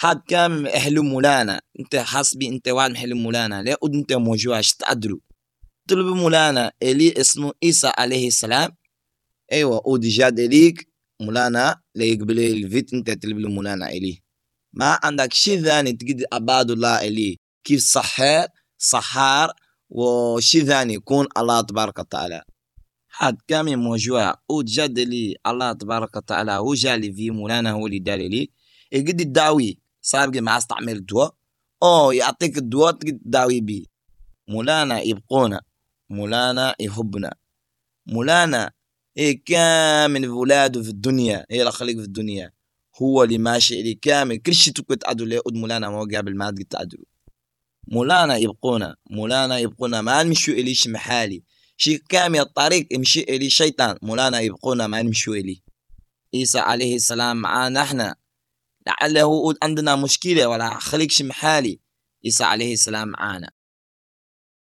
حد كامل أهل مولانا، أنت حسبي أنت واحد محل مولانا، لا أنت موجوعش تعدلوا طلب مولانا إلي اسمه عيسى عليه السلام. أيوة أودي جاد إليك مولانا لا يقبل الفيت أنت تلب مولانا إلي، ما عندك شيء ثاني تقدر عباد الله إلي كيف صحار وشيء ثاني يكون الله تبارك وتعالى. حد كامل موجوع وجد لي الله تبارك وتعالى هو جالي في مولانا هو اللي دار لي يقد الدعوي صار ما استعمل الدواء يعطيك الدواء تقد داوي بيه. مولانا يبقونا، مولانا يحبنا، مولانا كامل ولاده في الدنيا هي الخليق في الدنيا، هو اللي ماشي اللي كامل كل شيء تقدر تعدل له مولانا ما قبل ما تقدر تعدل. مولانا يبقونا، مولانا يبقونا ما نمشي إليش محالي شيء كامل الطريق يمشي إلي شيطان، مولانا يبقونا ما نمشي إلي. عيسى عليه السلام معانا احنا لعله عندنا مشكلة ولا خليكش محالي، عيسى عليه السلام معانا.